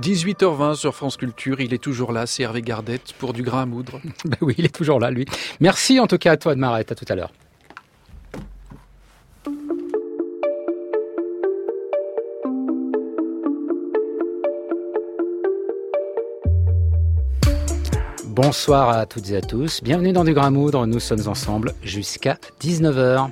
18h20 sur France Culture, il est toujours là, c'est Hervé Gardette pour du grain à moudre. Ben oui, il est toujours là, lui. Merci en tout cas à toi, Admarette, à tout à l'heure. Bonsoir à toutes et à tous, bienvenue dans du grain à moudre, nous sommes ensemble jusqu'à 19h.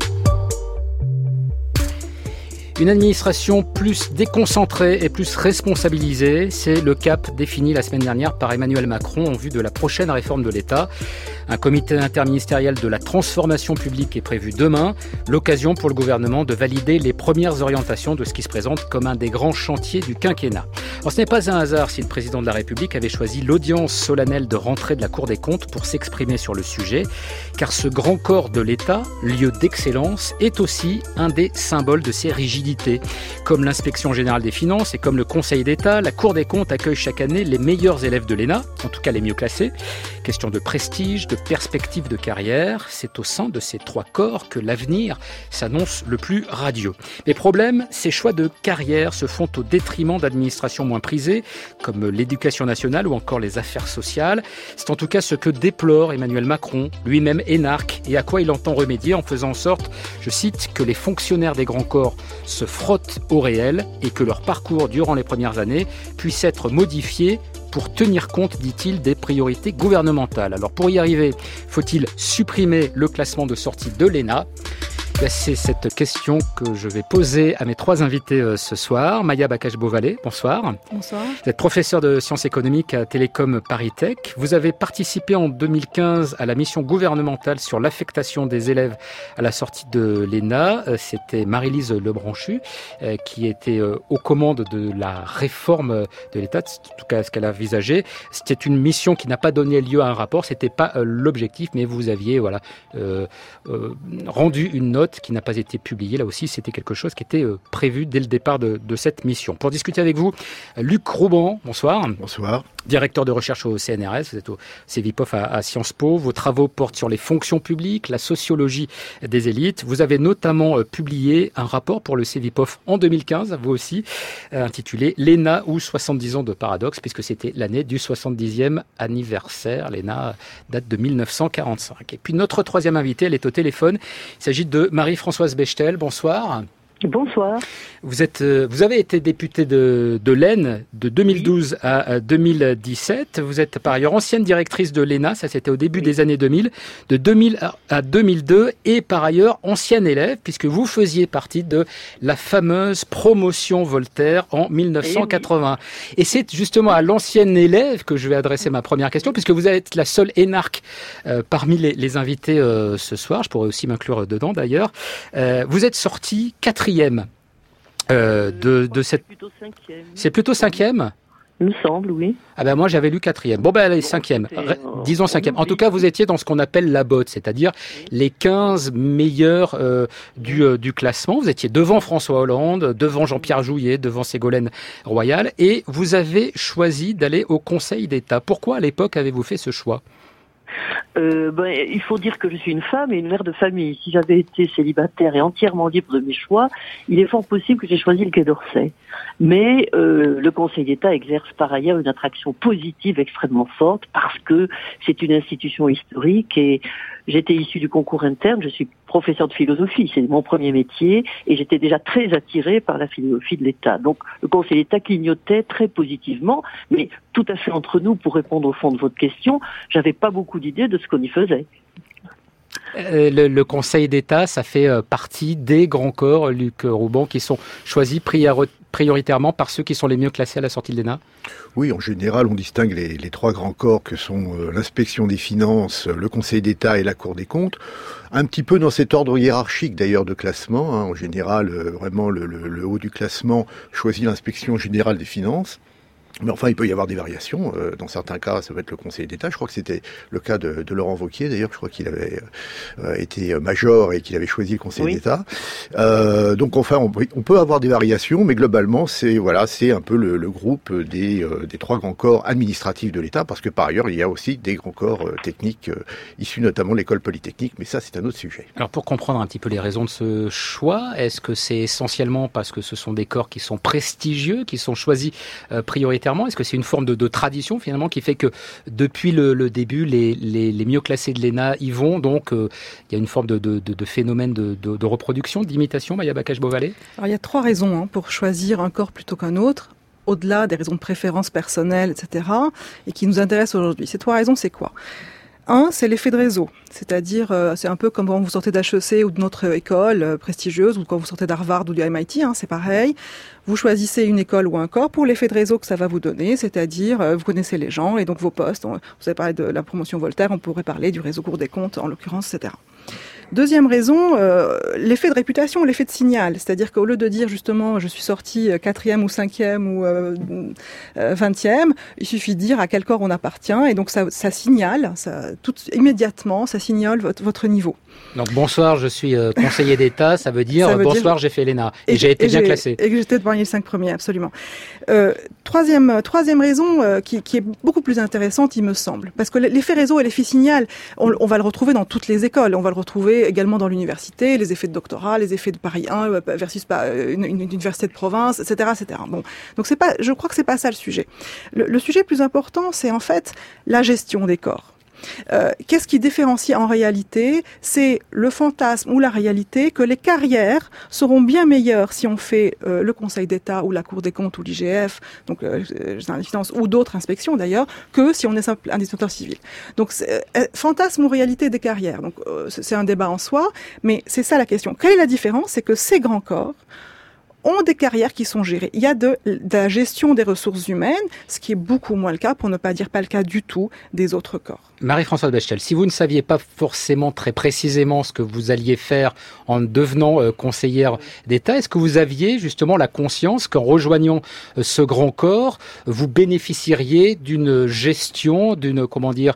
Une administration plus déconcentrée et plus responsabilisée, c'est le cap défini la semaine dernière par Emmanuel Macron en vue de la prochaine réforme de l'État. Un comité interministériel de la transformation publique est prévu demain, l'occasion pour le gouvernement de valider les premières orientations de ce qui se présente comme un des grands chantiers du quinquennat. Alors ce n'est pas un hasard si le président de la République avait choisi l'audience solennelle de rentrée de la Cour des comptes pour s'exprimer sur le sujet, car ce grand corps de l'État, lieu d'excellence, est aussi un des symboles de ses rigidités. Comme l'Inspection générale des finances et comme le Conseil d'État, la Cour des comptes accueille chaque année les meilleurs élèves de l'ENA, en tout cas les mieux classés. Question de prestige, de perspective de carrière, c'est au sein de ces trois corps que l'avenir s'annonce le plus radieux. Les problèmes, ces choix de carrière se font au détriment d'administrations moins prisées, comme l'éducation nationale ou encore les affaires sociales. C'est en tout cas ce que déplore Emmanuel Macron, lui-même énarque, et à quoi il entend remédier en faisant en sorte, je cite, que les fonctionnaires des grands corps se frottent au réel et que leur parcours durant les premières années puisse être modifié pour tenir compte, dit-il, des priorités gouvernementales. Alors pour y arriver, faut-il supprimer le classement de sortie de l'ENA ? C'est cette question que je vais poser à mes trois invités ce soir. Maya Bakache-Beauvalet, bonsoir. Bonsoir. Vous êtes professeur de sciences économiques à Télécom Paris Tech. Vous avez participé en 2015 à la mission gouvernementale sur l'affectation des élèves à la sortie de l'ENA. C'était Marie-Lise Lebranchu qui était aux commandes de la réforme de l'État, en tout cas ce qu'elle a envisagé. C'était une mission qui n'a pas donné lieu à un rapport, c'était pas l'objectif, mais vous aviez rendu une note qui n'a pas été publiée. Là aussi, c'était quelque chose qui était prévu dès le départ de cette mission. Pour discuter avec vous, Luc Rouban, bonsoir. Bonsoir. Directeur de recherche au CNRS, vous êtes au CEVIPOF à Sciences Po. Vos travaux portent sur les fonctions publiques, la sociologie des élites. Vous avez notamment publié un rapport pour le CEVIPOF en 2015, vous aussi, intitulé « L'ENA ou 70 ans de paradoxe », puisque c'était l'année du 70e anniversaire. L'ENA date de 1945. Et puis notre troisième invité, elle est au téléphone. Il s'agit de Marie-Françoise Bechtel. Bonsoir. Bonsoir. Vous avez été députée de l'Aisne de 2012 à 2017. Vous êtes par ailleurs ancienne directrice de l'ENA, ça c'était au début des années 2000, de 2000 à 2002, et par ailleurs ancienne élève, puisque vous faisiez partie de la fameuse promotion Voltaire en 1980. Et c'est justement à l'ancienne élève que je vais adresser ma première question, puisque vous êtes la seule énarque parmi les invités ce soir. Je pourrais aussi m'inclure dedans d'ailleurs. Vous êtes sortie quatrième de cette... Plutôt cinquième. C'est plutôt cinquième ? Il me semble, oui. Ah ben moi j'avais lu quatrième. Bon ben allez, cinquième. Disons cinquième. En tout cas, vous étiez dans ce qu'on appelle la botte, c'est-à-dire les 15 meilleurs du classement. Vous étiez devant François Hollande, devant Jean-Pierre Jouyet, devant Ségolène Royal, et vous avez choisi d'aller au Conseil d'État. Pourquoi à l'époque avez-vous fait ce choix ? Il faut dire que je suis une femme et une mère de famille. Si j'avais été célibataire et entièrement libre de mes choix, il est fort possible que j'ai choisi le Quai d'Orsay. Mais le Conseil d'État exerce par ailleurs une attraction positive extrêmement forte parce que c'est une institution historique et j'étais issue du concours interne, je suis professeur de philosophie, c'est mon premier métier, et j'étais déjà très attirée par la philosophie de l'État. Donc le Conseil d'État clignotait très positivement, mais tout à fait entre nous, pour répondre au fond de votre question, j'avais pas beaucoup d'idées de ce qu'on y faisait. Le Conseil d'État, ça fait partie des grands corps, Luc Rouban, qui sont choisis prioritairement par ceux qui sont les mieux classés à la sortie de l'ENA ? Oui, en général, on distingue les trois grands corps que sont l'inspection des finances, le Conseil d'État et la Cour des comptes. Un petit peu dans cet ordre hiérarchique d'ailleurs de classement. En général, vraiment le haut du classement choisit l'inspection générale des finances. Mais enfin, il peut y avoir des variations. Dans certains cas, ça va être le Conseil d'État. Je crois que c'était le cas de Laurent Wauquiez, d'ailleurs. Je crois qu'il avait été major et qu'il avait choisi le Conseil d'État. Donc, enfin, on peut avoir des variations, mais globalement, c'est un peu le groupe des trois grands corps administratifs de l'État, parce que par ailleurs, il y a aussi des grands corps techniques issus notamment de l'école polytechnique. Mais ça, c'est un autre sujet. Alors, pour comprendre un petit peu les raisons de ce choix, est-ce que c'est essentiellement parce que ce sont des corps qui sont prestigieux, qui sont choisis prioritairement majoritairement? Est-ce que c'est une forme de tradition finalement qui fait que depuis le début, les mieux classés de l'ENA y vont, donc il y a une forme de phénomène de reproduction, d'imitation, Maya Bakache-Beauvalet? Alors il y a 3 raisons pour choisir un corps plutôt qu'un autre, au-delà des raisons de préférence personnelle, etc., et qui nous intéressent aujourd'hui. Ces 3 raisons, c'est quoi? 1, c'est l'effet de réseau, c'est-à-dire c'est un peu comme quand vous sortez d'HEC ou de notre école prestigieuse, ou quand vous sortez d'Harvard ou du MIT, c'est pareil. Vous choisissez une école ou un corps pour l'effet de réseau que ça va vous donner, c'est-à-dire vous connaissez les gens et donc vos postes. Vous avez parlé de la promotion Voltaire, on pourrait parler du réseau Cour des comptes en l'occurrence, etc. Deuxième raison, l'effet de réputation, l'effet de signal. C'est-à-dire qu'au lieu de dire justement je suis sorti 4e ou 5e ou 20e, il suffit de dire à quel corps on appartient et donc ça signale, immédiatement, ça signale votre niveau. Donc bonsoir, je suis conseiller d'État, ça veut dire bonsoir, j'ai fait l'ENA et j'ai été bien classé. Et que j'étais parmi les 5 premiers, absolument. Troisième raison qui est beaucoup plus intéressante, il me semble, parce que l'effet réseau et l'effet signal, on va le retrouver dans toutes les écoles, on va le retrouver également dans l'université, les effets de doctorat, les effets de Paris 1 versus une université de province, etc., etc. Bon, donc je crois que c'est pas ça le sujet. Le sujet plus important, c'est en fait la gestion des corps. Qu'est-ce qui différencie en réalité? C'est le fantasme ou la réalité que les carrières seront bien meilleures si on fait le Conseil d'État ou la Cour des comptes ou l'IGF, donc les finances ou d'autres inspections d'ailleurs, que si on est simple administrateur civil. Donc fantasme ou réalité des carrières. Donc c'est un débat en soi, mais c'est ça la question. Quelle est la différence? C'est que ces grands corps ont des carrières qui sont gérées. Il y a de la gestion des ressources humaines, ce qui est beaucoup moins le cas, pour ne pas dire pas le cas du tout, des autres corps. Marie-Françoise Bechtel, si vous ne saviez pas forcément très précisément ce que vous alliez faire en devenant conseillère d'État, est-ce que vous aviez justement la conscience qu'en rejoignant ce grand corps, vous bénéficieriez d'une gestion, d'une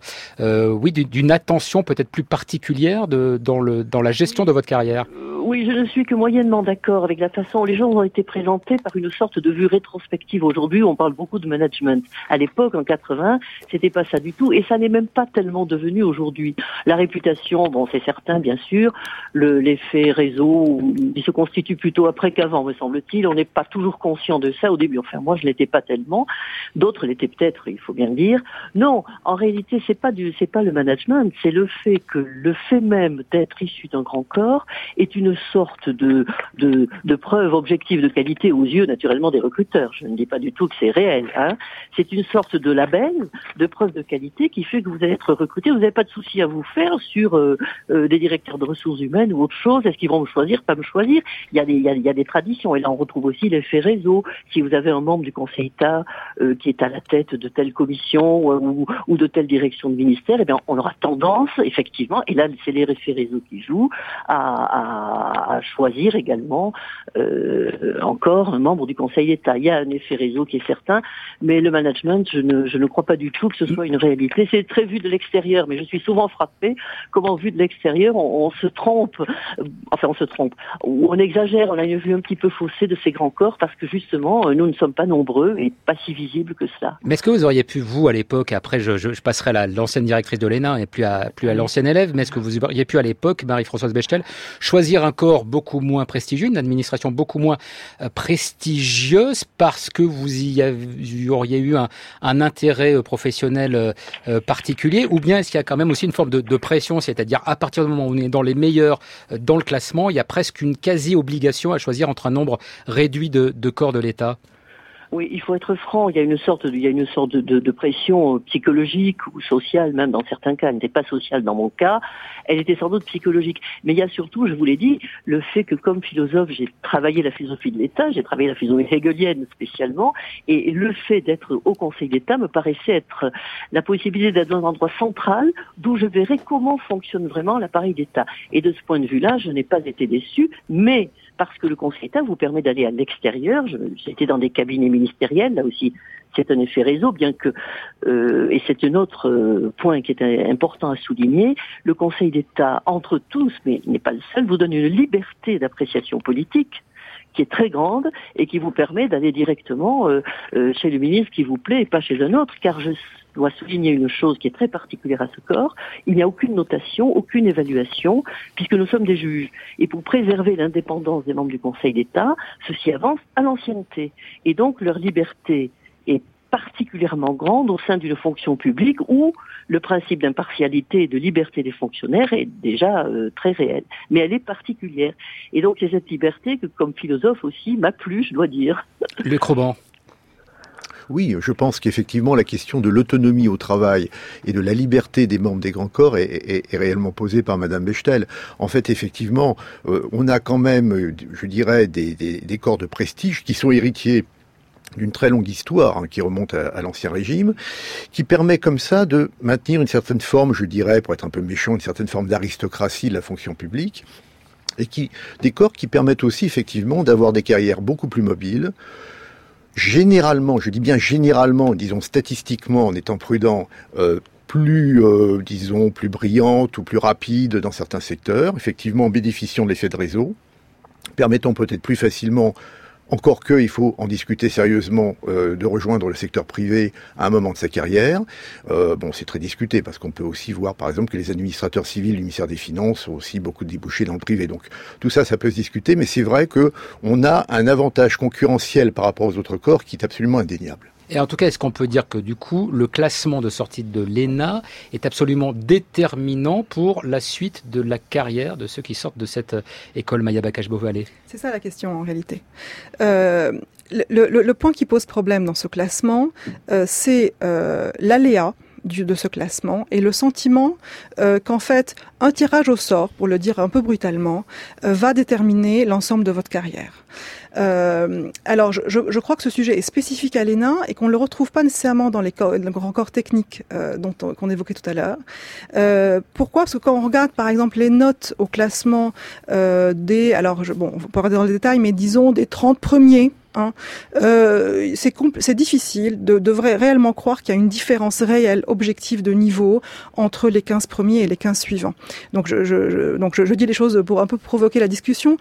attention peut-être plus particulière dans la gestion de votre carrière? Oui, je ne suis que moyennement d'accord avec la façon dont les gens ont été présentés par une sorte de vue rétrospective. Aujourd'hui, on parle beaucoup de management. À l'époque, en 80, c'était pas ça du tout, et ça n'est même pas tellement devenu aujourd'hui. La réputation, bon, c'est certain, bien sûr. L'effet réseau, il se constitue plutôt après qu'avant, me semble-t-il. On n'est pas toujours conscient de ça au début. Enfin, moi, je l'étais pas tellement. D'autres l'étaient peut-être, il faut bien le dire. Non, en réalité, c'est pas le management, c'est le fait que le fait même d'être issu d'un grand corps est une sorte de preuve objective de qualité aux yeux, naturellement, des recruteurs. Je ne dis pas du tout que c'est réel, C'est une sorte de label, de preuve de qualité qui fait que vous allez être recruté. Vous n'avez pas de souci à vous faire sur des directeurs de ressources humaines ou autre chose. Est-ce qu'ils vont me choisir, pas me choisir? Il y a des traditions. Et là, on retrouve aussi l'effet réseau. Si vous avez un membre du Conseil d'État qui est à la tête de telle commission ou de telle direction de ministère, eh bien, on aura tendance, effectivement, et là, c'est les effets réseau qui jouent, à choisir également encore un membre du Conseil d'État. Il y a un effet réseau qui est certain, mais le management, je ne crois pas du tout que ce soit une réalité. C'est très vu de l'extérieur, mais je suis souvent frappée comment, vu de l'extérieur, on se trompe, ou on exagère, on a une vue un petit peu faussée de ces grands corps, parce que justement, nous ne sommes pas nombreux et pas si visibles que cela. Mais est-ce que vous auriez pu, vous, à l'époque, après je passerai à l'ancienne directrice de l'ENA et plus à l'ancienne élève, mais est-ce que vous auriez pu à l'époque, Marie-Françoise Bechtel, choisir un corps beaucoup moins prestigieux, une administration beaucoup moins prestigieuse, parce que vous y auriez eu un intérêt professionnel particulier, ou bien est-ce qu'il y a quand même aussi une forme de pression, c'est-à-dire à partir du moment où on est dans les meilleurs dans le classement, il y a presque une quasi-obligation à choisir entre un nombre réduit de corps de l'État? Oui, il faut être franc. Il y a une sorte de pression psychologique ou sociale, même dans certains cas. Elle n'était pas sociale dans mon cas. Elle était sans doute psychologique. Mais il y a surtout, je vous l'ai dit, le fait que comme philosophe, j'ai travaillé la philosophie de l'État, j'ai travaillé la philosophie hegelienne spécialement, et le fait d'être au Conseil d'État me paraissait être la possibilité d'être dans un endroit central d'où je verrais comment fonctionne vraiment l'appareil d'État. Et de ce point de vue-là, je n'ai pas été déçue, mais parce que le Conseil d'État vous permet d'aller à l'extérieur. J'étais dans des cabinets ministériels, là aussi c'est un effet réseau, bien que, et c'est un autre point qui est important à souligner, le Conseil d'État, entre tous, mais il n'est pas le seul, vous donne une liberté d'appréciation politique qui est très grande et qui vous permet d'aller directement chez le ministre qui vous plaît et pas chez un autre, car je dois souligner une chose qui est très particulière à ce corps, il n'y a aucune notation, aucune évaluation, puisque nous sommes des juges. Et pour préserver l'indépendance des membres du Conseil d'État, ceux-ci avancent à l'ancienneté. Et donc leur liberté est particulièrement grande au sein d'une fonction publique où le principe d'impartialité et de liberté des fonctionnaires est déjà très réel. Mais elle est particulière. Et donc c'est cette liberté que, comme philosophe aussi, m'a plu, je dois dire. Luc Roban. Oui, je pense qu'effectivement la question de l'autonomie au travail et de la liberté des membres des grands corps est réellement posée par Madame Bechtel. En fait, effectivement, on a quand même, je dirais, des corps de prestige qui sont héritiers d'une très longue histoire qui remonte à l'Ancien Régime, qui permet comme ça de maintenir une certaine forme, je dirais, pour être un peu méchant, une certaine forme d'aristocratie de la fonction publique, et des corps qui permettent aussi effectivement d'avoir des carrières beaucoup plus mobiles. Généralement, je dis bien généralement, disons statistiquement, en étant prudent, plus brillantes ou plus rapides dans certains secteurs, effectivement en bénéficiant de l'effet de réseau, permettant peut-être plus facilement, encore que il faut en discuter sérieusement, de rejoindre le secteur privé à un moment de sa carrière. C'est très discuté parce qu'on peut aussi voir, par exemple, que les administrateurs civils du ministère des Finances ont aussi beaucoup de débouchés dans le privé. Donc tout ça, ça peut se discuter, mais c'est vrai que on a un avantage concurrentiel par rapport aux autres corps qui est absolument indéniable. Et en tout cas, est-ce qu'on peut dire que du coup, le classement de sortie de l'ENA est absolument déterminant pour la suite de la carrière de ceux qui sortent de cette école Maya Bakache-Beauvalet ? C'est ça la question en réalité. Le point qui pose problème dans ce classement, c'est l'aléa de ce classement et le sentiment qu'en fait, un tirage au sort, pour le dire un peu brutalement, va déterminer l'ensemble de votre carrière. Alors, je crois que ce sujet est spécifique à l'ENA et qu'on ne le retrouve pas nécessairement dans les grands corps techniques qu'on évoquait tout à l'heure. Pourquoi ? Parce que quand on regarde, par exemple, les notes au classement on peut regarder dans les détails, mais disons des 30 premiers, c'est difficile de réellement croire qu'il y a une différence réelle, objective de niveau entre les 15 premiers et les 15 suivants. Donc je dis les choses pour un peu provoquer la discussion.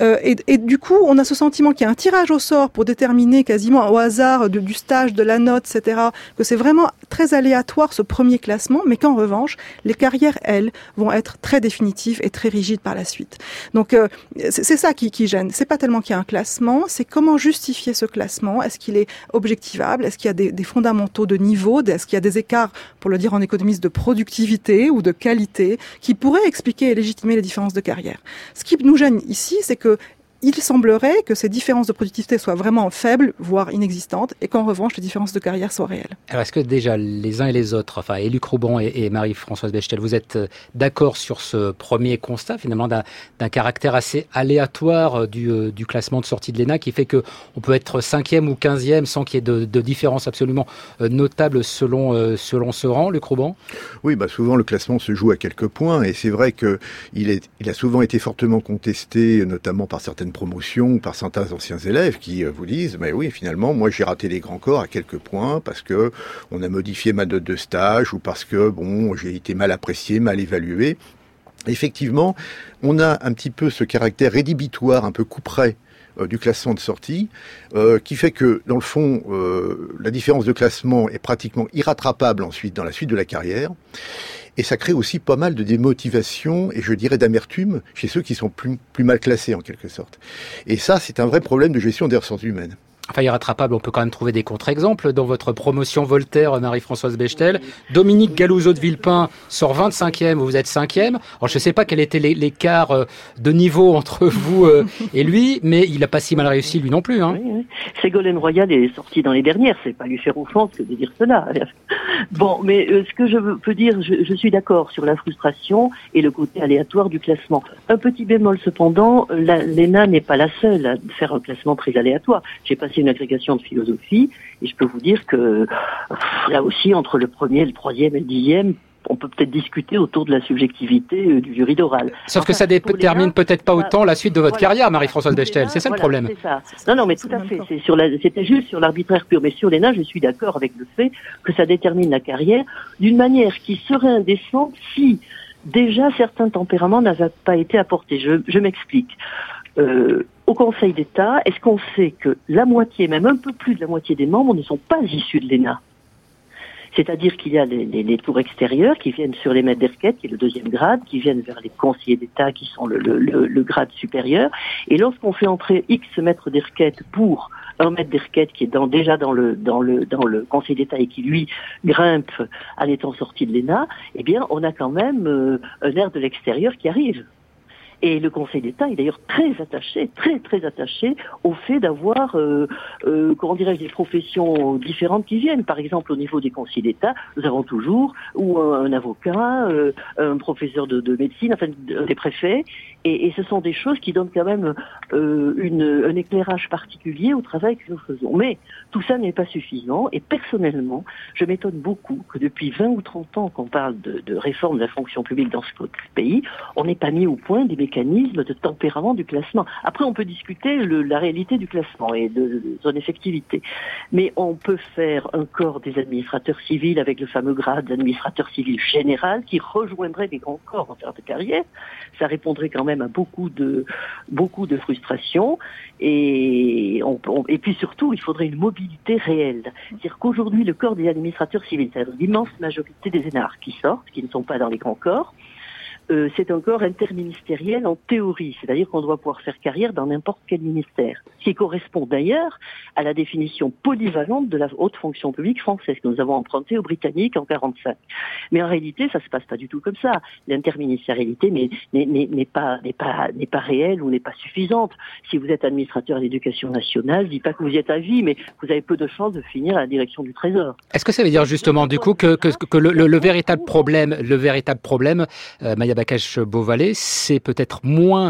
Et du coup, on a ce sentiment qu'il y a un tirage au sort pour déterminer quasiment au hasard du stage, de la note, etc., que c'est vraiment très aléatoire ce premier classement, mais qu'en revanche, les carrières, elles, vont être très définitives et très rigides par la suite. Donc c'est ça qui gêne. C'est pas tellement qu'il y a un classement, c'est comment justifier ce classement. Est-ce qu'il est objectivable ? Est-ce qu'il y a des fondamentaux de niveau ? Est-ce qu'il y a des écarts, pour le dire en économiste, de productivité ou de qualité qui pourraient expliquer et légitimer les différences de carrière ? Ce qui nous gêne ici, c'est que il semblerait que ces différences de productivité soient vraiment faibles, voire inexistantes, et qu'en revanche, les différences de carrière soient réelles. Alors, est-ce que déjà, les uns et les autres, enfin, et Luc Roban et Marie-Françoise Bechtel, vous êtes d'accord sur ce premier constat, finalement, d'un caractère assez aléatoire du classement de sortie de l'ENA, qui fait qu'on peut être 5e ou 15e sans qu'il y ait de différence absolument notable selon ce rang, Luc Roban ? Oui, souvent, le classement se joue à quelques points, et c'est vrai qu'il a souvent été fortement contesté, notamment par certaines promotion par certains anciens élèves qui vous disent mais oui, finalement moi j'ai raté les grands corps à quelques points parce que on a modifié ma note de stage ou parce que j'ai été mal apprécié, mal évalué. Effectivement, on a un petit peu ce caractère rédhibitoire, un peu couperet du classement de sortie, qui fait que, dans le fond, la différence de classement est pratiquement irrattrapable ensuite dans la suite de la carrière. Et ça crée aussi pas mal de démotivation et je dirais d'amertume chez ceux qui sont plus mal classés en quelque sorte. Et ça, c'est un vrai problème de gestion des ressources humaines. Enfin, irrattrapable, on peut quand même trouver des contre-exemples. Dans votre promotion Voltaire, Marie-Françoise Bechtel, Dominique Galouzeau de Villepin sort 25e, vous êtes 5e. Alors, je ne sais pas quel était l'écart de niveau entre vous et lui, mais il n'a pas si mal réussi, lui non plus. Oui. Ségolène Royal est sortie dans les dernières, c'est pas lui faire offense que de dire cela. Bon, mais ce que je peux dire, je suis d'accord sur la frustration et le côté aléatoire du classement. Un petit bémol cependant, l'ENA n'est pas la seule à faire un classement très aléatoire. J'ai passé une agrégation de philosophie et je peux vous dire que là aussi, entre le premier, le troisième et le 10e, on peut peut-être discuter autour de la subjectivité du jury d'oral. Sauf que ça détermine peut-être pas autant la suite de votre carrière, Marie-Françoise Bechtel. C'est ça le problème. C'est ça. Non, mais tout à fait. C'était juste sur l'arbitraire pur. Mais sur l'ENA, je suis d'accord avec le fait que ça détermine la carrière d'une manière qui serait indécente si déjà certains tempéraments n'avaient pas été apportés. Je m'explique. Au Conseil d'État, est-ce qu'on sait que la moitié, même un peu plus de la moitié des membres ne sont pas issus de l'ENA ? C'est-à-dire qu'il y a les tours extérieures qui viennent sur les maîtres d'Erquette, qui est le 2e grade, qui viennent vers les conseillers d'État, qui sont le grade supérieur. Et lorsqu'on fait entrer X maîtres d'Erquette pour un maître d'Erquette qui est déjà dans le Conseil d'État et qui lui grimpe en étant sorti de l'ENA, eh bien on a quand même un air de l'extérieur qui arrive. Et le Conseil d'État est d'ailleurs très attaché au fait d'avoir, des professions différentes qui viennent. Par exemple, au niveau des conseillers d'État, nous avons toujours ou un avocat, un professeur de médecine, enfin des préfets, et ce sont des choses qui donnent quand même un éclairage particulier au travail que nous faisons. Mais tout ça n'est pas suffisant, et personnellement, je m'étonne beaucoup que depuis 20 ou 30 ans qu'on parle de réforme de la fonction publique dans ce pays, on n'ait pas mis au point des mécanismes de tempérament du classement. Après, on peut discuter la réalité du classement et de son effectivité. Mais on peut faire un corps des administrateurs civils avec le fameux grade d'administrateur civil général qui rejoindrait les grands corps en termes de carrière. Ça répondrait quand même à beaucoup de frustrations. Et puis surtout, il faudrait une mobilité réelle. C'est-à-dire qu'aujourd'hui, le corps des administrateurs civils, c'est-à-dire l'immense majorité des énarques qui sortent, qui ne sont pas dans les grands corps, c'est un corps interministériel en théorie, c'est-à-dire qu'on doit pouvoir faire carrière dans n'importe quel ministère, ce qui correspond d'ailleurs à la définition polyvalente de la haute fonction publique française que nous avons empruntée aux Britanniques en 1945. Mais en réalité, ça se passe pas du tout comme ça. L'interministérialité n'est pas réelle ou n'est pas suffisante. Si vous êtes administrateur de l'éducation nationale, je dis pas que vous y êtes à vie, mais vous avez peu de chances de finir à la direction du Trésor. Est-ce que ça veut dire justement du coup que le véritable problème, Maya Bakache-Beauvalet, c'est peut-être moins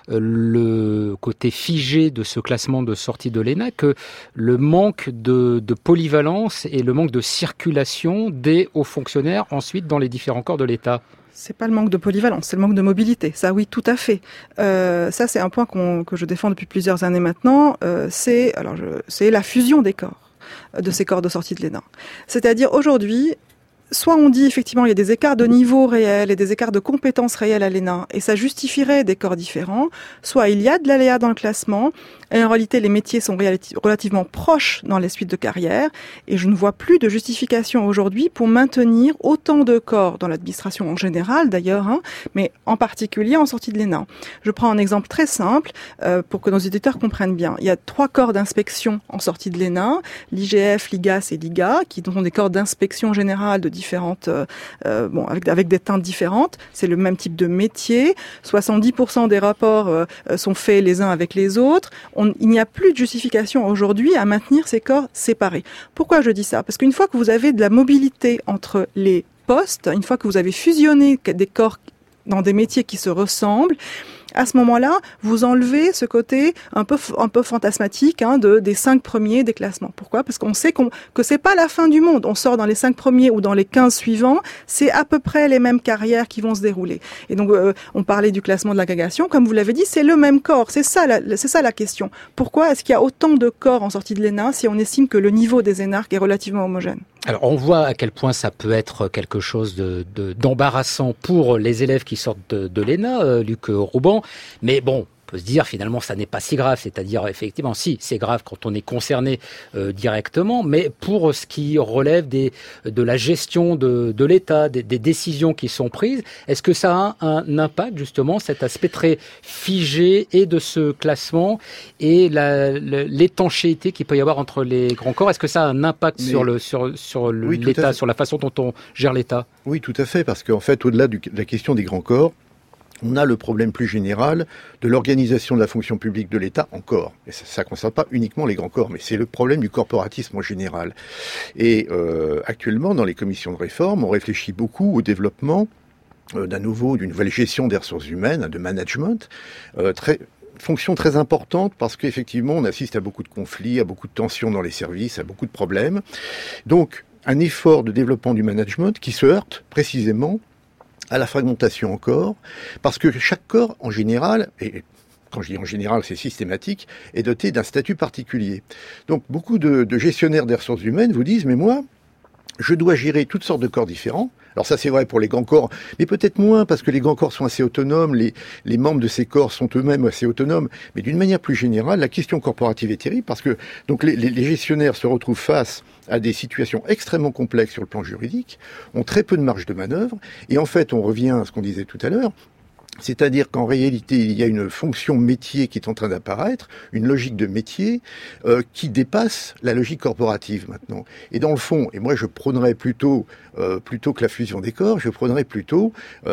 le côté figé de ce classement de sortie de l'ENA que le manque de polyvalence et le manque de circulation des hauts fonctionnaires ensuite dans les différents corps de l'État? C'est pas le manque de polyvalence, c'est le manque de mobilité. Ça, oui, tout à fait. Ça, c'est un point que je défends depuis plusieurs années maintenant. C'est la fusion des corps, de ces corps de sortie de l'ENA. C'est-à-dire aujourd'hui, soit on dit effectivement il y a des écarts de niveau réels et des écarts de compétences réelles à l'ENA et ça justifierait des corps différents, soit il y a de l'aléa dans le classement et en réalité les métiers sont relativement proches dans les suites de carrière et je ne vois plus de justification aujourd'hui pour maintenir autant de corps dans l'administration en général d'ailleurs, mais en particulier en sortie de l'ENA. Je prends un exemple très simple pour que nos éditeurs comprennent bien. Il y a 3 corps d'inspection en sortie de l'ENA, l'IGF, l'IGAS et l'IGA, qui sont des corps d'inspection générale de différentes, avec des teintes différentes. C'est le même type de métier. 70% des rapports sont faits les uns avec les autres. Il n'y a plus de justification aujourd'hui à maintenir ces corps séparés. Pourquoi je dis ça? Parce qu'une fois que vous avez de la mobilité entre les postes, une fois que vous avez fusionné des corps dans des métiers qui se ressemblent, à ce moment-là, vous enlevez ce côté un peu fantasmatique des 5 premiers des classements. Pourquoi? Parce qu'on sait que c'est pas la fin du monde. On sort dans les 5 premiers ou dans les 15 suivants, c'est à peu près les mêmes carrières qui vont se dérouler. Et donc, on parlait du classement de l'agrégation. Comme vous l'avez dit, c'est le même corps. C'est ça la question. Pourquoi est-ce qu'il y a autant de corps en sortie de l'ENA si on estime que le niveau des énarques est relativement homogène? Alors, on voit à quel point ça peut être quelque chose d'embarrassant pour les élèves qui sortent de l'ENA, Luc Rouban. Mais bon, on peut se dire finalement ça n'est pas si grave, c'est-à-dire effectivement si c'est grave quand on est concerné directement, mais pour ce qui relève de la gestion de l'État, des décisions qui sont prises, est-ce que ça a un impact justement, cet aspect très figé et de ce classement et l'étanchéité qu'il peut y avoir entre les grands corps? Est-ce que ça a un impact sur l'État, sur la façon dont on gère l'État? Oui, tout à fait, parce qu'en fait, au-delà de la question des grands corps, on a le problème plus général de l'organisation de la fonction publique de l'État encore. Et ça ne concerne pas uniquement les grands corps, mais c'est le problème du corporatisme en général. Et actuellement, dans les commissions de réforme, on réfléchit beaucoup au développement d'une nouvelle gestion des ressources humaines, de management, fonction très importante parce qu'effectivement, on assiste à beaucoup de conflits, à beaucoup de tensions dans les services, à beaucoup de problèmes. Donc, un effort de développement du management qui se heurte précisément à la fragmentation en corps, parce que chaque corps, en général, et quand je dis en général, c'est systématique, est doté d'un statut particulier. Donc, beaucoup de gestionnaires des ressources humaines vous disent, mais moi, je dois gérer toutes sortes de corps différents, Alors ça c'est vrai pour les grands corps, mais peut-être moins parce que les grands corps sont assez autonomes, les membres de ces corps sont eux-mêmes assez autonomes, mais d'une manière plus générale, la question corporative est terrible parce que donc les gestionnaires se retrouvent face à des situations extrêmement complexes sur le plan juridique, ont très peu de marge de manœuvre, et en fait on revient à ce qu'on disait tout à l'heure, c'est-à-dire qu'en réalité, il y a une fonction métier qui est en train d'apparaître, une logique de métier qui dépasse la logique corporative maintenant. Et dans le fond, et moi je prônerais plutôt que la fusion des corps, je prônerais plutôt,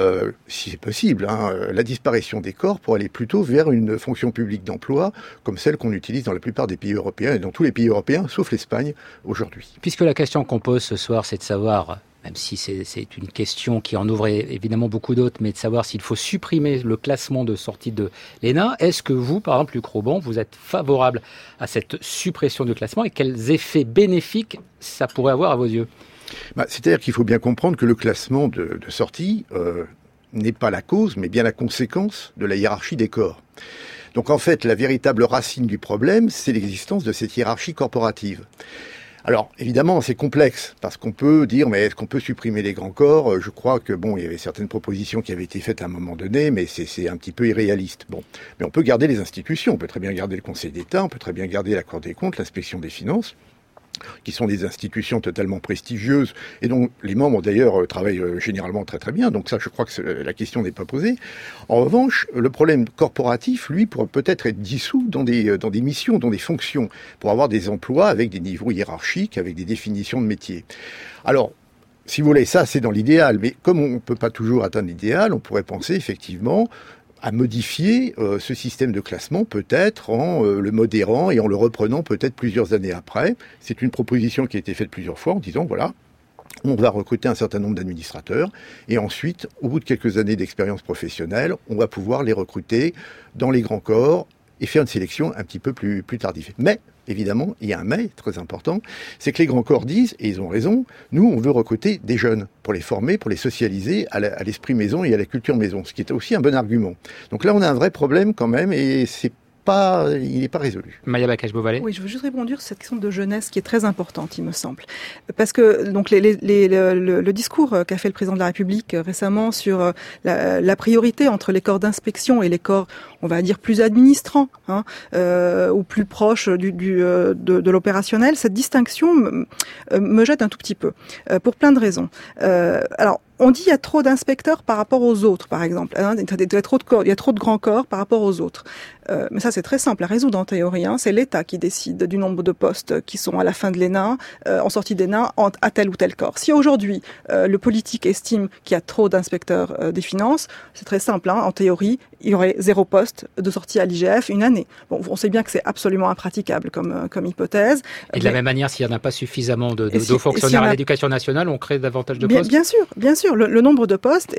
si c'est possible, la disparition des corps pour aller plutôt vers une fonction publique d'emploi comme celle qu'on utilise dans la plupart des pays européens et dans tous les pays européens, sauf l'Espagne aujourd'hui. Puisque la question qu'on pose ce soir, c'est de savoir, même si c'est une question qui en ouvre évidemment beaucoup d'autres, mais de savoir s'il faut supprimer le classement de sortie de l'ENA. Est-ce que vous, par exemple, Luc Roban, vous êtes favorable à cette suppression du classement et quels effets bénéfiques ça pourrait avoir à vos yeux ? C'est-à-dire qu'il faut bien comprendre que le classement de sortie n'est pas la cause, mais bien la conséquence de la hiérarchie des corps. Donc en fait, la véritable racine du problème, c'est l'existence de cette hiérarchie corporative. Alors, évidemment, c'est complexe, parce qu'on peut dire, mais est-ce qu'on peut supprimer les grands corps ? Je crois que, il y avait certaines propositions qui avaient été faites à un moment donné, mais c'est un petit peu irréaliste. Mais on peut garder les institutions, on peut très bien garder le Conseil d'État, on peut très bien garder la Cour des comptes, l'Inspection des finances, qui sont des institutions totalement prestigieuses et dont les membres d'ailleurs travaillent généralement très très bien. Donc ça, je crois que la question n'est pas posée. En revanche, le problème corporatif, lui, pourrait peut-être être dissous dans des missions, dans des fonctions, pour avoir des emplois avec des niveaux hiérarchiques, avec des définitions de métiers. Alors, si vous voulez, ça c'est dans l'idéal, mais comme on ne peut pas toujours atteindre l'idéal, on pourrait penser effectivement à modifier ce système de classement peut-être en le modérant et en le reprenant peut-être plusieurs années après. C'est une proposition qui a été faite plusieurs fois en disant voilà, on va recruter un certain nombre d'administrateurs et ensuite, au bout de quelques années d'expérience professionnelle, on va pouvoir les recruter dans les grands corps et faire une sélection un petit peu plus tardive. Mais évidemment, il y a un mais très important, c'est que les grands corps disent, et ils ont raison, nous on veut recruter des jeunes pour les former, pour les socialiser à l'esprit maison et à la culture maison, ce qui est aussi un bon argument. Donc là on a un vrai problème quand même et il n'est pas résolu. Maya Bakache-Beauvalet. Oui, je veux juste répondre sur cette question de jeunesse qui est très importante, il me semble. Parce que donc le discours qu'a fait le président de la République récemment sur la priorité entre les corps d'inspection et les corps, on va dire, plus administrants, ou plus proches de l'opérationnel, cette distinction me jette un tout petit peu, pour plein de raisons. Alors, on dit qu'il y a trop d'inspecteurs par rapport aux autres, par exemple. Il y a trop de grands corps par rapport aux autres. Mais ça, c'est très simple à résoudre en théorie. C'est l'État qui décide du nombre de postes qui sont à la fin de l'ENA, en sortie d'ENA, à tel ou tel corps. Si aujourd'hui, le politique estime qu'il y a trop d'inspecteurs des finances, c'est très simple. En théorie, il y aurait 0 poste de sortie à l'IGF une année. Bon, on sait bien que c'est absolument impraticable comme hypothèse. Et de la même manière, s'il n'y en a pas suffisamment de fonctionnaires à l'éducation nationale, on crée davantage de postes ? Bien sûr. Le nombre de postes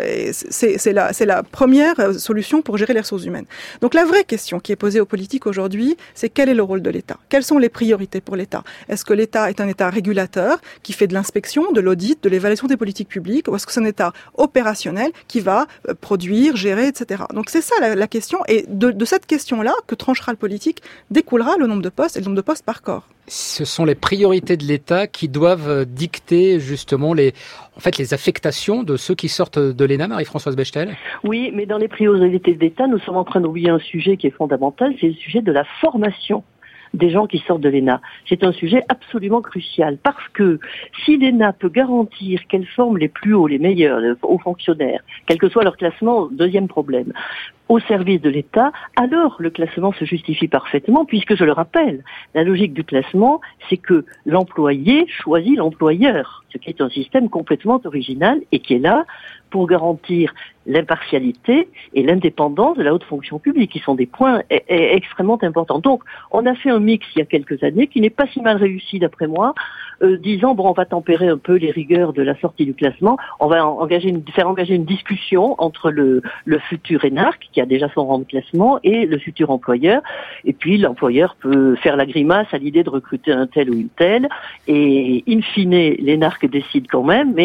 c'est la première solution pour gérer les ressources humaines. Donc la vraie question qui est posée aux politiques aujourd'hui, c'est quel est le rôle de l'État ? Quelles sont les priorités pour l'État ? Est-ce que l'État est un État régulateur qui fait de l'inspection, de l'audit, de l'évaluation des politiques publiques, ou est-ce que c'est un État opérationnel qui va produire, gérer, etc. Donc c'est ça la question, et de cette question-là que tranchera le politique découlera le nombre de postes et le nombre de postes par corps. Ce sont les priorités de l'État qui doivent dicter justement les affectations de ceux qui sortent de l'ENA, Marie-Françoise Bechtel ? Oui, mais dans les priorités de l'État, nous sommes en train d'oublier un sujet qui est fondamental, c'est le sujet de la formation des gens qui sortent de l'ENA. C'est un sujet absolument crucial parce que si l'ENA peut garantir qu'elle forme les plus hauts, les meilleurs, les hauts fonctionnaires, quel que soit leur classement, deuxième problème, au service de l'État, alors le classement se justifie parfaitement puisque, je le rappelle, la logique du classement, c'est que l'employé choisit l'employeur, ce qui est un système complètement original et qui est là pour garantir l'impartialité et l'indépendance de la haute fonction publique, qui sont des points extrêmement importants. Donc, on a fait un mix il y a quelques années qui n'est pas si mal réussi d'après moi, disant on va tempérer un peu les rigueurs de la sortie du classement, on va faire engager une discussion entre le futur énarque qui a déjà son rang de classement et le futur employeur, et puis l'employeur peut faire la grimace à l'idée de recruter un tel ou une telle, et in fine l'énarque décide quand même, mais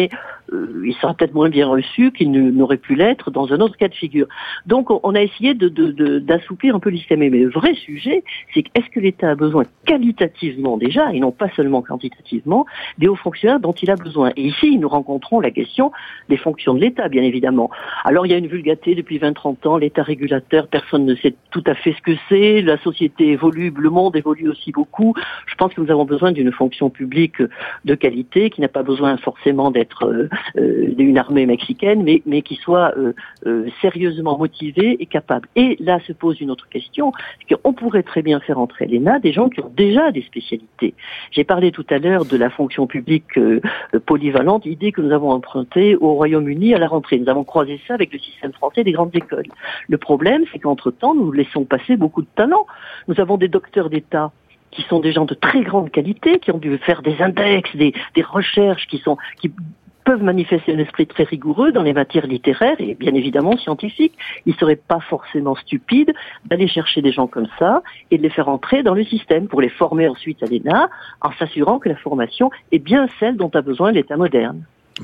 il sera peut-être moins bien reçu qu'il n'aurait pu l'être dans un autre cas de figure. Donc on a essayé d'assouplir un peu le système. Mais le vrai sujet, c'est est-ce que l'État a besoin qualitativement déjà, et non pas seulement quantitativement, des hauts fonctionnaires dont il a besoin. Et ici, nous rencontrons la question des fonctions de l'État, bien évidemment. Alors il y a une vulgaté depuis 20-30 ans, l'État régulateur, personne ne sait tout à fait ce que c'est, la société évolue, le monde évolue aussi beaucoup. Je pense que nous avons besoin d'une fonction publique de qualité, qui n'a pas besoin forcément d'être une armée mexicaine, mais qui soit sérieusement motivée et capable. Et là se pose une autre question, c'est qu'on pourrait très bien faire entrer à l'ENA des gens qui ont déjà des spécialités. J'ai parlé tout à l'heure de la fonction publique polyvalente, idée que nous avons empruntée au Royaume-Uni à la rentrée. Nous avons croisé ça avec le système français des grandes écoles. Le problème, c'est qu'entre-temps, nous laissons passer beaucoup de talents. Nous avons des docteurs d'État qui sont des gens de très grande qualité, qui ont dû faire des index, des recherches qui peuvent manifester un esprit très rigoureux dans les matières littéraires et bien évidemment scientifiques. Il ne serait pas forcément stupide d'aller chercher des gens comme ça et de les faire entrer dans le système pour les former ensuite à l'ENA en s'assurant que la formation est bien celle dont a besoin l'État moderne.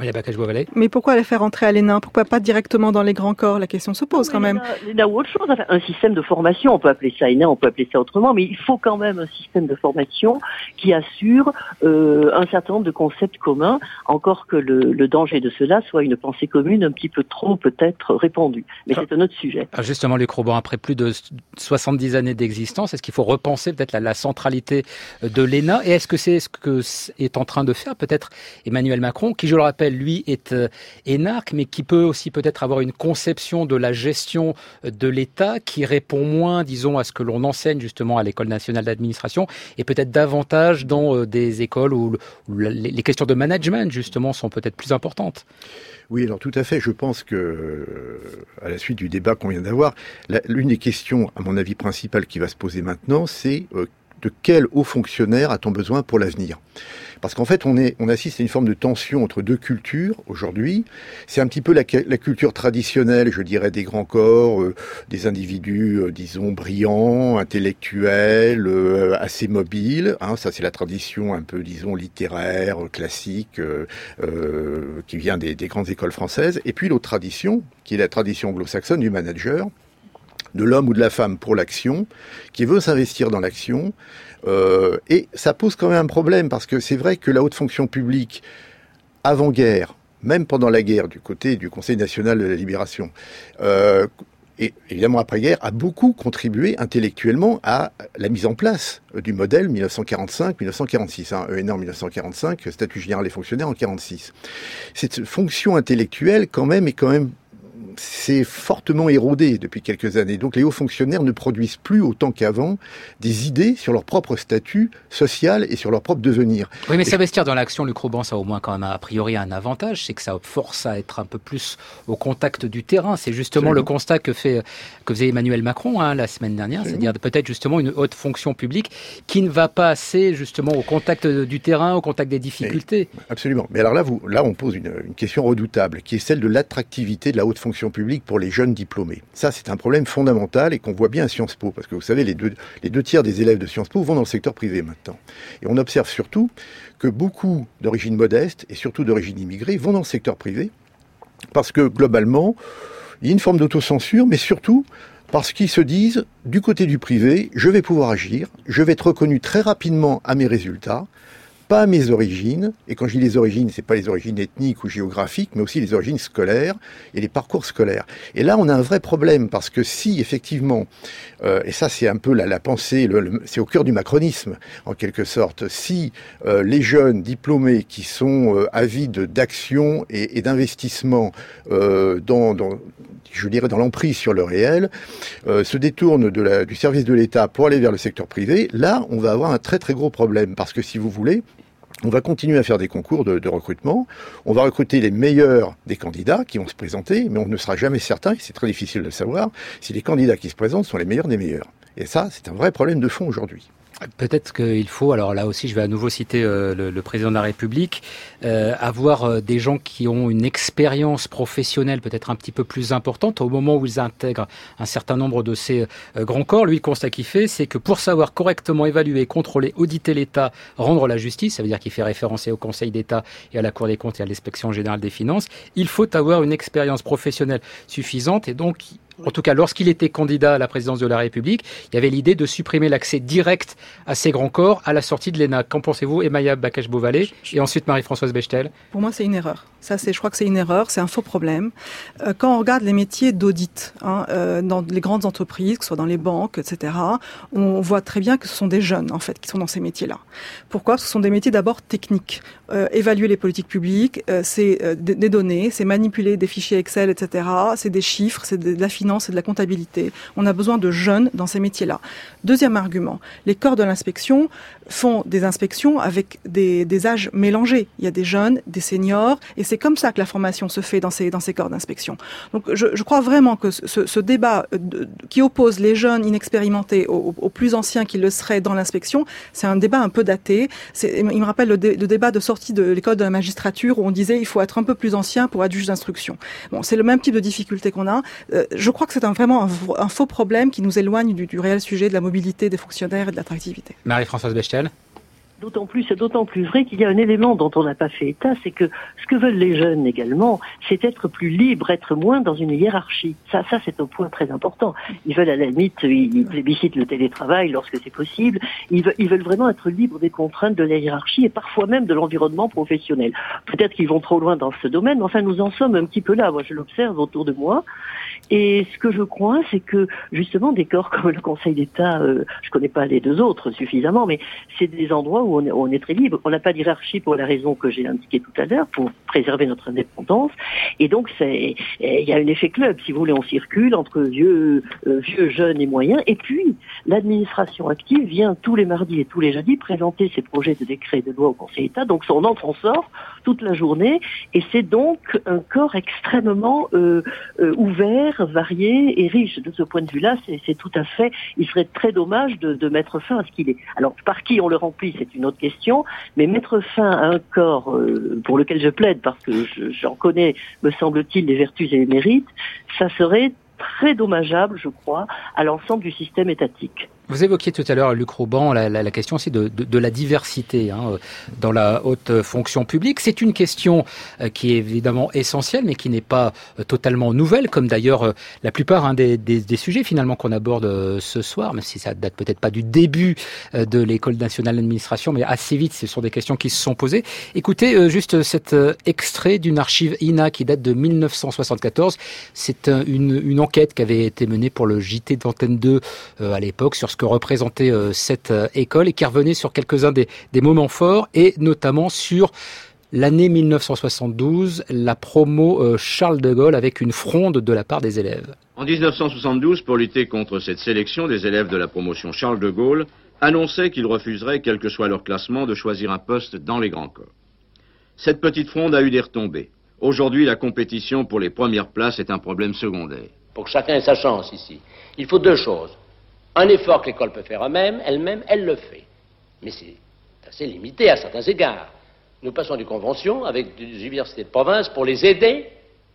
Mais pourquoi les faire entrer à l'ENA? Pourquoi pas directement dans les grands corps? La question se pose quand même. L'ENA ou autre chose, enfin, un système de formation, on peut appeler ça ENA, on peut appeler ça autrement, mais il faut quand même un système de formation qui assure un certain nombre de concepts communs, encore que le danger de cela soit une pensée commune un petit peu trop peut-être répandue. Mais c'est un autre sujet. Justement, Luc Roban, après plus de 70 années d'existence, est-ce qu'il faut repenser peut-être la centralité de l'ENA? Et est-ce que c'est ce que est en train de faire peut-être Emmanuel Macron, qui, je le rappelle, lui est énarque, mais qui peut aussi peut-être avoir une conception de la gestion de l'État qui répond moins, disons, à ce que l'on enseigne justement à l'École nationale d'administration et peut-être davantage dans des écoles où les questions de management justement sont peut-être plus importantes. Oui, alors tout à fait. Je pense que, à la suite du débat qu'on vient d'avoir, l'une des questions, à mon avis, principales qui va se poser maintenant, c'est de quel haut fonctionnaire a-t-on besoin pour l'avenir ? Parce qu'en fait, on assiste à une forme de tension entre deux cultures aujourd'hui. C'est un petit peu la culture traditionnelle, je dirais, des grands corps, des individus, disons, brillants, intellectuels, assez mobiles. Hein, ça, c'est la tradition un peu, disons, littéraire, classique, qui vient des grandes écoles françaises. Et puis l'autre tradition, qui est la tradition anglo-saxonne du manager, de l'homme ou de la femme pour l'action, qui veut s'investir dans l'action. Et ça pose quand même un problème, parce que c'est vrai que la haute fonction publique, avant-guerre, même pendant la guerre, du côté du Conseil national de la libération, et évidemment après-guerre, a beaucoup contribué intellectuellement à la mise en place du modèle 1945-1946. Hein, ENA en 1945, statut général des fonctionnaires en 1946. Cette fonction intellectuelle, c'est fortement érodé depuis quelques années. Donc les hauts fonctionnaires ne produisent plus autant qu'avant des idées sur leur propre statut social et sur leur propre devenir. Oui, mais s'investir dans l'action, Luc Roban, ça a au moins quand même a priori un avantage, c'est que ça force à être un peu plus au contact du terrain. C'est justement le constat que faisait Emmanuel Macron la semaine dernière, c'est-à-dire peut-être justement une haute fonction publique qui ne va pas assez justement au contact du terrain, au contact des difficultés. Absolument. Mais alors là on pose une question redoutable, qui est celle de l'attractivité de la haute fonction publique pour les jeunes diplômés. Ça, c'est un problème fondamental et qu'on voit bien à Sciences Po, parce que vous savez, les deux tiers des élèves de Sciences Po vont dans le secteur privé maintenant. Et on observe surtout que beaucoup d'origine modeste et surtout d'origine immigrée vont dans le secteur privé, parce que globalement, il y a une forme d'autocensure, mais surtout parce qu'ils se disent, du côté du privé, je vais pouvoir agir, je vais être reconnu très rapidement à mes résultats, pas à mes origines, et quand je dis les origines, c'est pas les origines ethniques ou géographiques, mais aussi les origines scolaires et les parcours scolaires. Et là, on a un vrai problème, parce que si, effectivement, et ça c'est un peu la pensée, c'est au cœur du macronisme, en quelque sorte, si les jeunes diplômés qui sont avides d'action et d'investissement je dirais dans l'emprise sur le réel, se détournent du service de l'État pour aller vers le secteur privé, là, on va avoir un très très gros problème, parce que si vous voulez, on va continuer à faire des concours de recrutement, on va recruter les meilleurs des candidats qui vont se présenter, mais on ne sera jamais certain, et c'est très difficile de le savoir, si les candidats qui se présentent sont les meilleurs des meilleurs. Et ça, c'est un vrai problème de fond aujourd'hui. Peut-être qu'il faut, alors là aussi je vais à nouveau citer le président de la République, avoir des gens qui ont une expérience professionnelle peut-être un petit peu plus importante au moment où ils intègrent un certain nombre de ces grands corps. Lui, le constat qu'il fait, c'est que pour savoir correctement évaluer, contrôler, auditer l'État, rendre la justice, ça veut dire qu'il fait référence au Conseil d'État et à la Cour des comptes et à l'Inspection générale des finances, il faut avoir une expérience professionnelle suffisante et donc en tout cas, lorsqu'il était candidat à la présidence de la République, il y avait l'idée de supprimer l'accès direct à ces grands corps à la sortie de l'ENA. Qu'en pensez-vous, Emmaïa Bakache-Beauvalet et ensuite Marie-Françoise Bechtel? Pour moi, c'est une erreur. Je crois que c'est une erreur, c'est un faux problème. Quand on regarde les métiers d'audit dans les grandes entreprises, que ce soit dans les banques, etc., on voit très bien que ce sont des jeunes, en fait, qui sont dans ces métiers-là. Pourquoi? Parce que ce sont des métiers d'abord techniques. Évaluer les politiques publiques, c'est des données, c'est manipuler des fichiers Excel, etc., c'est des chiffres, c'est de la finance, c'est de la comptabilité. On a besoin de jeunes dans ces métiers-là. Deuxième argument, les corps de l'inspection font des inspections avec des âges mélangés. Il y a des jeunes, des seniors, et c'est comme ça que la formation se fait dans ces corps d'inspection. Donc je crois vraiment que ce débat qui oppose les jeunes inexpérimentés aux plus anciens qui le seraient dans l'inspection, c'est un débat un peu daté. Il me rappelle le débat de sortie de l'école de la magistrature où on disait il faut être un peu plus ancien pour être juge d'instruction. Bon, c'est le même type de difficulté qu'on a. Je crois que c'est vraiment un faux problème qui nous éloigne du réel sujet de la mobilité des fonctionnaires et de l'attractivité. Marie-Françoise Bechtel. C'est d'autant plus vrai qu'il y a un élément dont on n'a pas fait état, c'est que ce que veulent les jeunes également, c'est être plus libre, être moins dans une hiérarchie. Ça c'est un point très important. Ils veulent à la limite, ils plébiscitent le télétravail lorsque c'est possible. Ils veulent vraiment être libres des contraintes de la hiérarchie et parfois même de l'environnement professionnel. Peut-être qu'ils vont trop loin dans ce domaine, mais enfin nous en sommes un petit peu là. Moi je l'observe autour de moi. Et ce que je crois, c'est que justement des corps comme le Conseil d'État, je connais pas les deux autres suffisamment, mais c'est des endroits où on est très libre. On n'a pas d'hiérarchie pour la raison que j'ai indiquée tout à l'heure, pour préserver notre indépendance. Et donc il y a un effet club, si vous voulez, on circule entre vieux, jeunes et moyens. Et puis l'administration active vient tous les mardis et tous les jeudis présenter ses projets de décret et de loi au Conseil d'État. Donc on entre, on sort toute la journée, et c'est donc un corps extrêmement ouvert, varié et riche. De ce point de vue-là, c'est tout à fait. Il serait très dommage de mettre fin à ce qu'il est. Alors, par qui on le remplit, c'est une autre question. Mais mettre fin à un corps pour lequel je plaide, parce que j'en connais, me semble-t-il, les vertus et les mérites, ça serait très dommageable, je crois, à l'ensemble du système étatique. Vous évoquiez tout à l'heure, Luc Rouban, la question aussi de la diversité dans la haute fonction publique. C'est une question qui est évidemment essentielle, mais qui n'est pas totalement nouvelle, comme d'ailleurs la plupart des sujets finalement qu'on aborde ce soir, même si ça date peut-être pas du début de l'École nationale d'administration, mais assez vite, ce sont des questions qui se sont posées. Écoutez juste cet extrait d'une archive INA qui date de 1974. C'est une enquête qui avait été menée pour le JT d'Antenne 2 à l'époque sur ce que représentait cette école et qui revenait sur quelques-uns des moments forts et notamment sur l'année 1972, la promo Charles de Gaulle avec une fronde de la part des élèves. En 1972, pour lutter contre cette sélection, des élèves de la promotion Charles de Gaulle annonçaient qu'ils refuseraient, quel que soit leur classement, de choisir un poste dans les grands corps. Cette petite fronde a eu des retombées. Aujourd'hui, la compétition pour les premières places est un problème secondaire. Pour que chacun ait sa chance ici, il faut deux choses. Un effort que l'école peut faire elle-même, elle le fait. Mais c'est assez limité à certains égards. Nous passons des conventions avec des universités de province pour les aider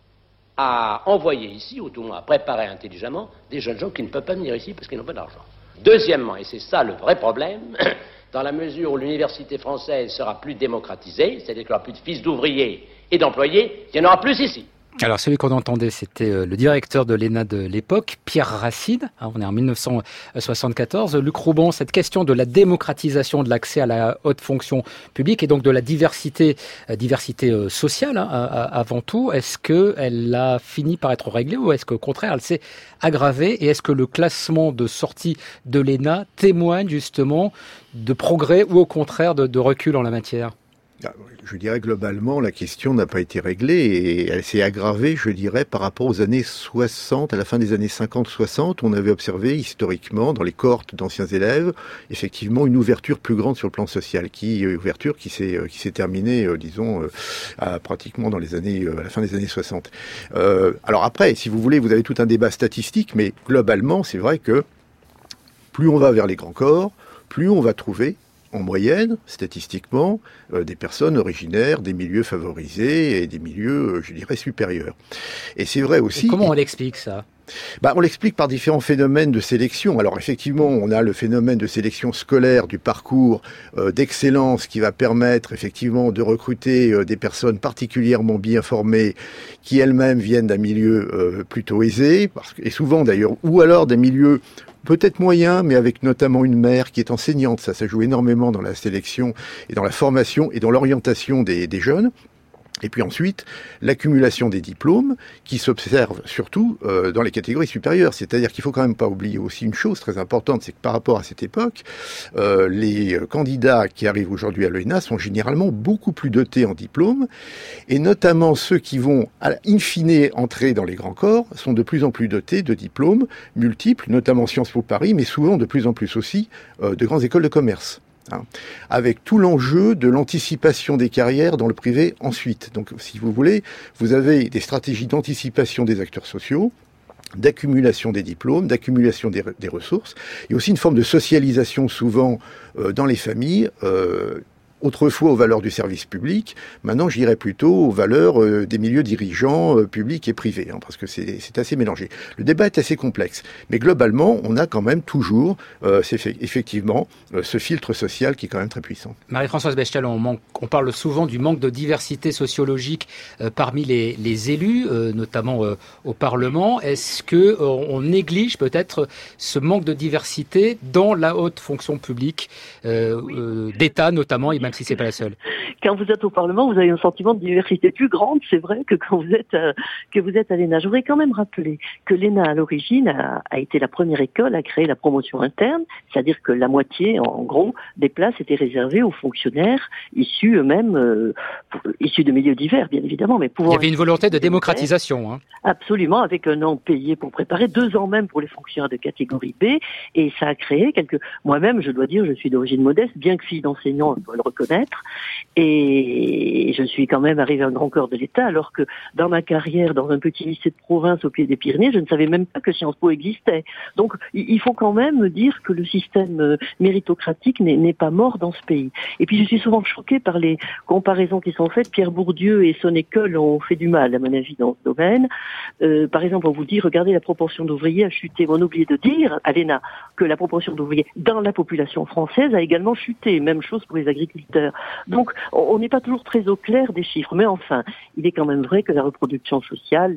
à envoyer ici, ou tout le moins à préparer intelligemment, des jeunes gens qui ne peuvent pas venir ici parce qu'ils n'ont pas d'argent. Deuxièmement, et c'est ça le vrai problème, dans la mesure où l'université française sera plus démocratisée, c'est-à-dire qu'il n'y aura plus de fils d'ouvriers et d'employés, il y en aura plus ici. Alors celui qu'on entendait, c'était le directeur de l'ENA de l'époque, Pierre Racine. On est en 1974. Luc Rouban, cette question de la démocratisation de l'accès à la haute fonction publique et donc de la diversité sociale avant tout, est-ce qu'elle a fini par être réglée ou est-ce qu'au contraire elle s'est aggravée et est-ce que le classement de sortie de l'ENA témoigne justement de progrès ou au contraire de recul en la matière ? Je dirais globalement, la question n'a pas été réglée et elle s'est aggravée, je dirais, par rapport aux années 60, à la fin des années 50-60, on avait observé historiquement, dans les cohortes d'anciens élèves, effectivement une ouverture plus grande sur le plan social, ouverture qui s'est terminée, pratiquement dans les années, à la fin des années 60. Alors après, si vous voulez, vous avez tout un débat statistique, mais globalement, c'est vrai que plus on va vers les grands corps, plus on va trouver en moyenne, statistiquement, des personnes originaires des milieux favorisés et des milieux, je dirais, supérieurs. Et c'est vrai aussi... Et comment on l'explique, ça ? On l'explique par différents phénomènes de sélection. Alors effectivement, on a le phénomène de sélection scolaire du parcours d'excellence qui va permettre effectivement de recruter des personnes particulièrement bien formées qui elles-mêmes viennent d'un milieu plutôt aisé, et souvent d'ailleurs, ou alors des milieux peut-être moyen, mais avec notamment une mère qui est enseignante. Ça joue énormément dans la sélection et dans la formation et dans l'orientation des jeunes. Et puis ensuite, l'accumulation des diplômes qui s'observe surtout dans les catégories supérieures. C'est-à-dire qu'il faut quand même pas oublier aussi une chose très importante, c'est que par rapport à cette époque, les candidats qui arrivent aujourd'hui à l'ENA sont généralement beaucoup plus dotés en diplômes, et notamment ceux qui vont, in fine, entrer dans les grands corps, sont de plus en plus dotés de diplômes multiples, notamment Sciences Po Paris, mais souvent de plus en plus aussi de grandes écoles de commerce. Avec tout l'enjeu de l'anticipation des carrières dans le privé ensuite. Donc, si vous voulez, vous avez des stratégies d'anticipation des acteurs sociaux, d'accumulation des diplômes, d'accumulation des ressources, et aussi une forme de socialisation souvent dans les familles, autrefois aux valeurs du service public, maintenant je dirais plutôt aux valeurs des milieux dirigeants publics et privés, parce que c'est assez mélangé. Le débat est assez complexe, mais globalement, on a quand même toujours, effectivement, ce filtre social qui est quand même très puissant. Marie-Françoise Bechtel, on parle souvent du manque de diversité sociologique parmi les élus, notamment au Parlement. Est-ce que on néglige peut-être ce manque de diversité dans la haute fonction publique d'État notamment, et même si c'est pas la seule? Quand vous êtes au Parlement, vous avez un sentiment de diversité plus grande, c'est vrai, que quand vous êtes à l'ENA. Je voudrais quand même rappeler que l'ENA, à l'origine, a été la première école à créer la promotion interne, c'est-à-dire que la moitié, en gros, des places étaient réservées aux fonctionnaires issus eux-mêmes, issus de milieux divers, bien évidemment, mais pouvant... Il y avait une volonté de démocratisation, hein. Absolument, avec un an payé pour préparer, 2 ans même pour les fonctionnaires de catégorie B, et ça a créé quelques... Moi-même, je dois dire, je suis d'origine modeste, bien que fille d'enseignant, on doit le reconnaître, et je suis quand même arrivée à un grand corps de l'État, alors que dans ma carrière, dans un petit lycée de province au pied des Pyrénées, je ne savais même pas que Sciences Po existait. Donc, il faut quand même dire que le système méritocratique n'est pas mort dans ce pays. Et puis, je suis souvent choquée par les comparaisons qui sont faites. Pierre Bourdieu et son école ont fait du mal, à mon avis, dans ce domaine. Par exemple, on vous dit, regardez, la proportion d'ouvriers a chuté. On oublie de dire, à l'ENA, que la proportion d'ouvriers dans la population française a également chuté. Même chose pour les agriculteurs. Donc, on n'est pas toujours très au clair des chiffres. Mais enfin, il est quand même vrai que la reproduction sociale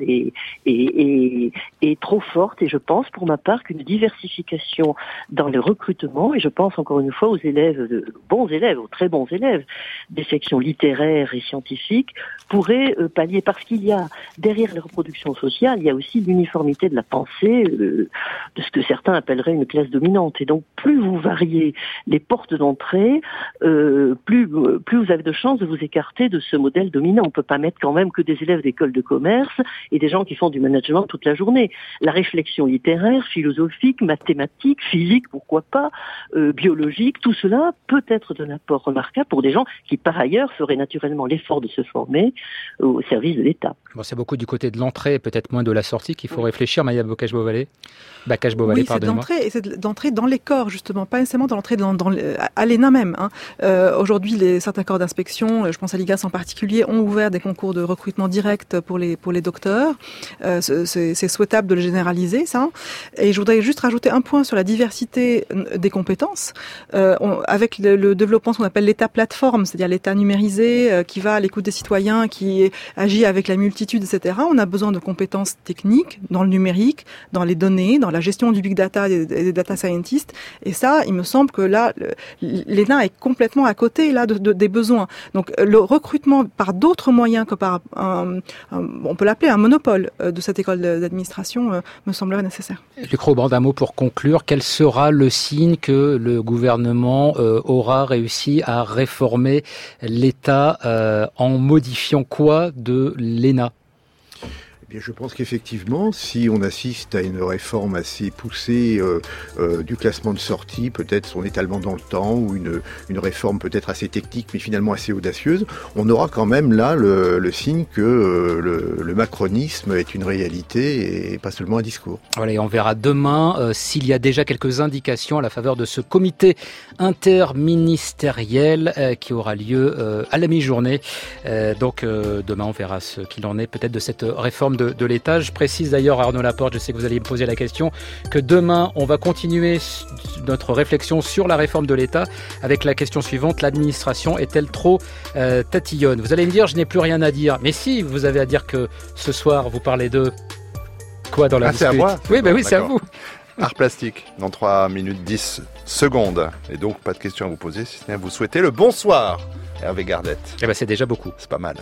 est trop forte. Et je pense, pour ma part, qu'une diversification dans le recrutement, et je pense encore une fois aux élèves, bons élèves, aux très bons élèves, des sections littéraires et scientifiques, pourrait pallier, parce qu'il y a, derrière la reproduction sociale, il y a aussi l'uniformité de la pensée, de ce que certains appelleraient une classe dominante. Et donc, plus vous variez les portes d'entrée, plus vous avez de chances de vous écarter de ce modèle dominant. On peut pas mettre quand même que des élèves d'école de commerce et des gens qui font du management toute la journée. La réflexion littéraire, philosophique, mathématique, physique, pourquoi pas, biologique, tout cela peut être d'un apport remarquable pour des gens qui, par ailleurs, feraient naturellement l'effort de se former au service de l'État. Bon, c'est beaucoup du côté de l'entrée, peut-être moins de la sortie qu'il faut réfléchir, Maya Bocage-Beauvalet. Oui, c'est d'entrée, et c'est d'entrée dans les corps, justement, pas nécessairement dans l'entrée à l'ENA même. Aujourd'hui, certains corps d'inspection, je pense à l'IGAS en particulier, ont ouvert des concours de recrutement direct pour les docteurs. C'est souhaitable de le généraliser, ça. Et je voudrais juste rajouter un point sur la diversité des compétences. Avec le développement, ce qu'on appelle l'État plateforme, c'est-à-dire l'État numérisé, qui va à l'écoute des citoyens, qui agit avec la multitude, etc. On a besoin de compétences techniques dans le numérique, dans les données, dans la gestion du big data et des data scientists. Et ça, il me semble que là, l'ENA est complètement à côté là des besoins. Donc le recrutement par d'autres moyens que par on peut l'appeler un monopole de cette école d'administration me semblerait nécessaire. Luc Roband, d'un mot pour conclure, quel sera le signe que le gouvernement aura réussi à réformer l'État en modifiant quoi de l'ENA ? Bien, je pense qu'effectivement, si on assiste à une réforme assez poussée du classement de sortie, peut-être son étalement dans le temps, ou une réforme peut-être assez technique, mais finalement assez audacieuse, on aura quand même là le signe que le macronisme est une réalité et pas seulement un discours. Voilà, et on verra demain s'il y a déjà quelques indications à la faveur de ce comité interministériel qui aura lieu à la mi-journée. Donc demain, on verra ce qu'il en est peut-être de cette réforme de l'État. Je précise d'ailleurs, Arnaud Laporte, je sais que vous allez me poser la question, que demain, on va continuer notre réflexion sur la réforme de l'État avec la question suivante: l'administration est-elle trop tatillonne? Vous allez me dire, je n'ai plus rien à dire. Mais si, vous avez à dire que ce soir, vous parlez de quoi dans la dispute? C'est à moi? Oui, oui, c'est à vous. Art plastique, dans 3 minutes 10 secondes. Et donc, pas de questions à vous poser, si ce n'est à vous souhaiter le bonsoir, Hervé Gardette. Eh ben, c'est déjà beaucoup. C'est pas mal.